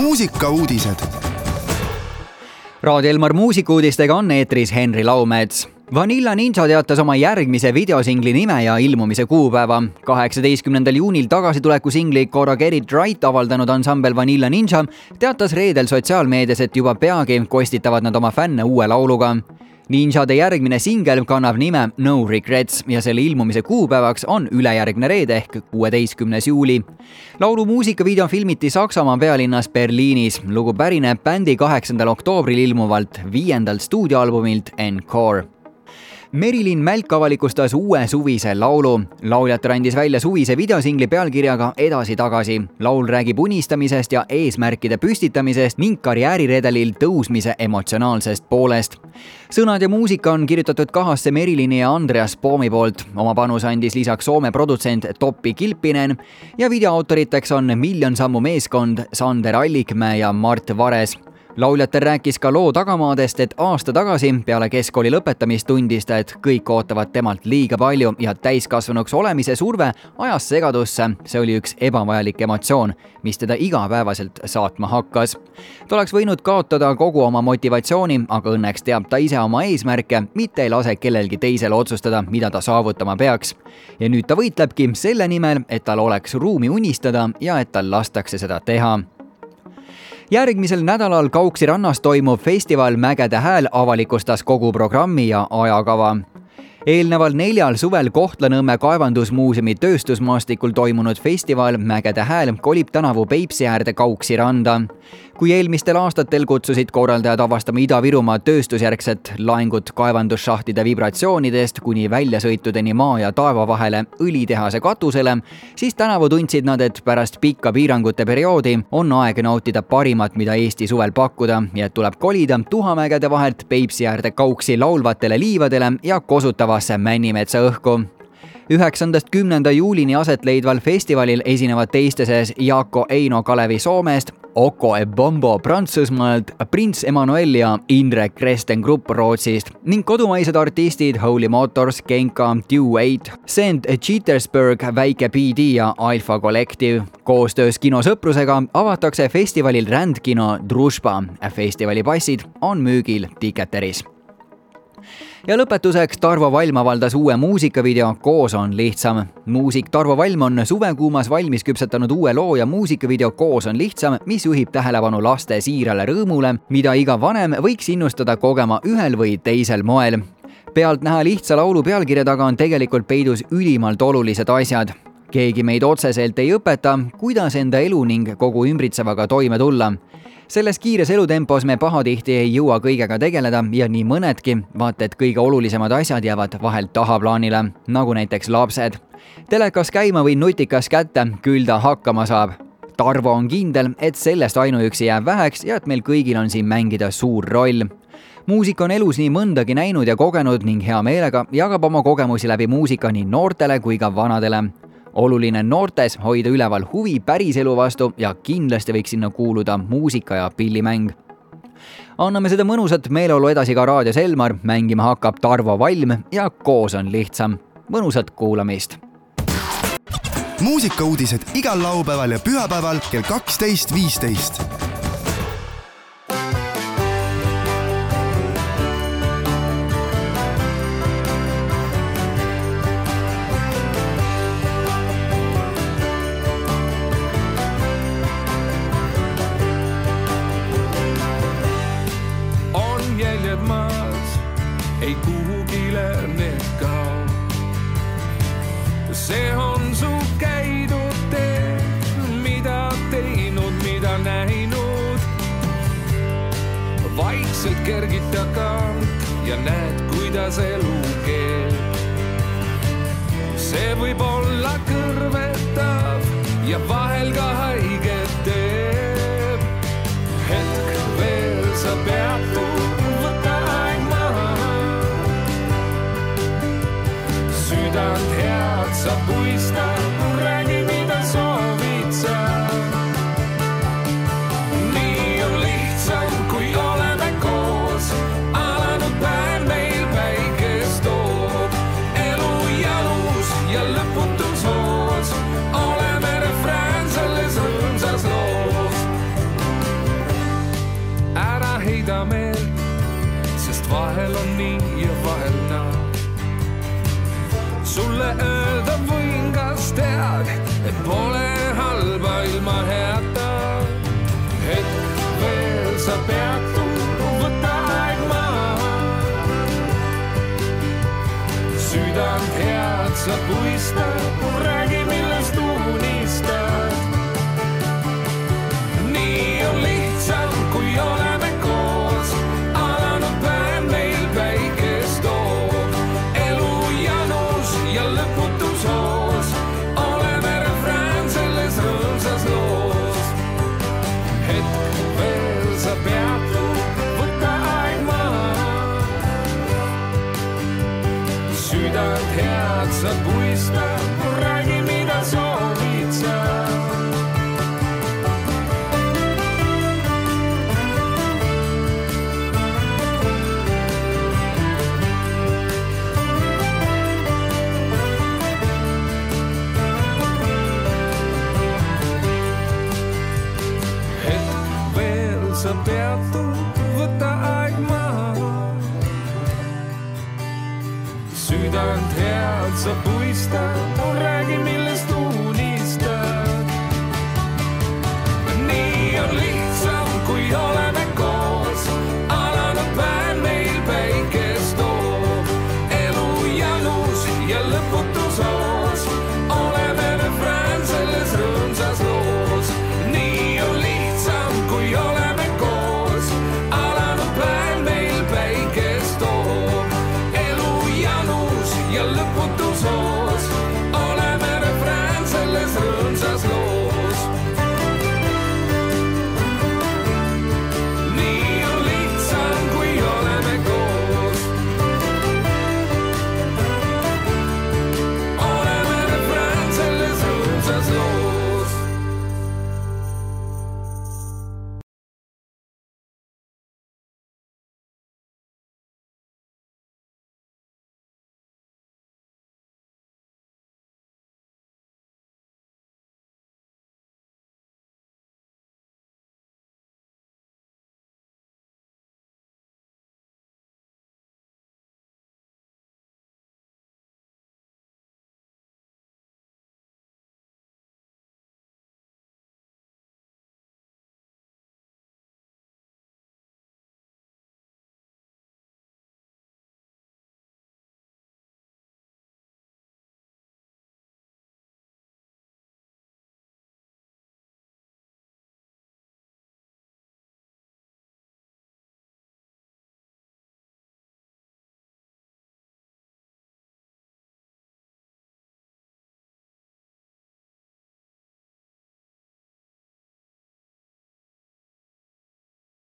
Muusikauudised. Raadio Elmar muusikuudistega on eetris Henri Laumets. Vanilla Ninja teatas oma järgmise videosingli nime ja ilmumise kuupäeva. 18. juunil tagasituleku singli Gotta Get It Right avaldanud ansambel Vanilla Ninja teatas reedel sotsiaalmeedias, et juba peagi kostitavad nad oma fänne uue lauluga. Ninjade järgmine singel kannab nime No Regrets ja selle ilmumise kuupäevaks on ülejärgne reede ehk 16. juuli. Laulu muusikavideo filmiti Saksamaa pealinnas Berliinis. Lugu pärineb bändi 8. oktoobril ilmuvalt 5. stuudioalbumilt Encore. Merilin Mälk avalikustas uue suvise laulu. Lauljatar andis välja suvise videosingli pealkirjaga Edasi-tagasi. Laul räägib unistamisest ja eesmärkide püstitamisest ning karjääriredelil tõusmise emotsionaalsest poolest. Sõnad ja muusika on kirjutatud kahasse Merilini ja Andreas Poomi poolt. Oma panus andis lisaks Soome produtsent Toppi Kilpinen ja videoautoriteks on Miljon sammu meeskond Sander Allikmäe ja Mart Vares. Lauljatar rääkis ka loo tagamaadest, et aasta tagasi peale keskkooli lõpetamist tundis ta, et kõik ootavad temalt liiga palju ja täiskasvanuks olemise surve ajas segadusse. See oli üks ebavajalik emotsioon, mis teda igapäevaselt saatma hakkas. Ta oleks võinud kaotada kogu oma motivatsiooni, aga õnneks teab ta ise oma eesmärke, mitte ei lase kellelgi teisel otsustada, mida ta saavutama peaks. Ja nüüd ta võitlebki selle nimel, et tal oleks ruumi unistada ja et tal lastakse seda teha. Järgmisel nädalal Kauksi rannas toimub festival Mägede hääl avalikustas kogu programmi ja ajakava. Eelneval 4 suvel Kohtla-Nõmme kaevandusmuuseumi tööstusmaastikul toimunud festival Mägede hääl kolib tänavu Peipsi äärde Kauksi randa. Kui eelmistel aastatel kutsusid korraldajad avastama Ida-Virumaa tööstusjärgset laengut kaevandusšahtide vibratsioonidest kuni väljasõitudeni maa ja taeva vahele õlitehase katusele, siis tänavu tundsid nad, et pärast pikka piirangute perioodi on aeg nautida parimat, mida Eesti suvel pakkuda ja et tuleb kolida Tuhamägede vahelt Peipsi äärde Kauksi laulvatele liivadele ja kosutavasse Männimetsa õhku. 9.–10. juulini aset leidval festivalil esinevad teiste sees Jaakko Eino Kalevi Soomest, Oko Ebombo Prantsusmaalt, Prints Emmanuel ja Indrek Kresten Grupp Rootsist ning kodumaised artistid Holy Motors, Genka, Dew 8, St. Petersburg, Väike PD ja Alpha Collective. Koostöös kinosõprusega avatakse festivalil rändkino Družba. Festivali passid on müügil Ticketeris. Ja lõpetuseks Tarvo Valm avaldas uue muusikavideo Koos on lihtsam. Muusik Tarvo Valm on suvekuumas valmis küpsetanud uue loo ja muusikavideo Koos on lihtsam, mis juhib tähelepanu laste siirale rõõmule, mida iga vanem võiks innustada kogema ühel või teisel moel. Pealt näha lihtsa laulu pealkirja taga on tegelikult peidus ülimalt olulised asjad. Keegi meid otseselt ei õpeta, kuidas enda elu ning kogu ümbritsevaga toime tulla. Selles kiires elutempos me pahatihti ei jõua kõigega tegeleda ja nii mõnedki, vaata et kõige olulisemad asjad jäävad vahelt tahaplaanile, nagu näiteks lapsed. Telekas käima või nutikas kätte, küll ta hakkama saab. Tarvo on kindel, et sellest ainuüksi jääb väheks ja et meil kõigil on siin mängida suur roll. Muusik on elus nii mõndagi näinud ja kogenud ning hea meelega jagab oma kogemusi läbi muusika nii noortele kui ka vanadele. Oluline noortes hoida üleval huvi päris elu vastu ja kindlasti võiks sinna kuuluda muusika ja pillimäng. Anname seda mõnusat meeleolu edasi ka raadios Elmar, mängima hakkab Tarvo Valm ja Koos on lihtsam. Mõnusat kuulamist! Muusikauudised igal laupäeval ja pühapäeval kell 12.15. Jäljed maas, ei kuhugile need kao. See on su käidud tee, mida teinud, mida näinud. Vaikselt kergid tagant ja näed, kuidas elu keeb. See võib olla kõrvetav ja vahel ka haiget teeb. Hetk veel sa pead südant head sa puista, räägi mida soovid sa. Nii on lihtsam, kui oleme koos, alanud päev meil päikest toob. Elu jalus ja lõputus hoos, oleme refrään. nii ja vahel naa. Sulle öelda võin, kas tead, et pole halba ilma heata. Hetk veel sa peatu, võta aeg maha. Südant head sa puistad, räägi millest unistad. Nii on lihtsam, kui oleme koos. Alanud päev meil päikest toob. Elu janus ja lõputus hoos. Oleme refrään selles rõõmsas loos. Hetk veel sa peatu, võta aeg maha. Südant head sa puistad, räägi mida soovid sa. Sa peatu, võta aeg maha. Südant head sa puistad, räägi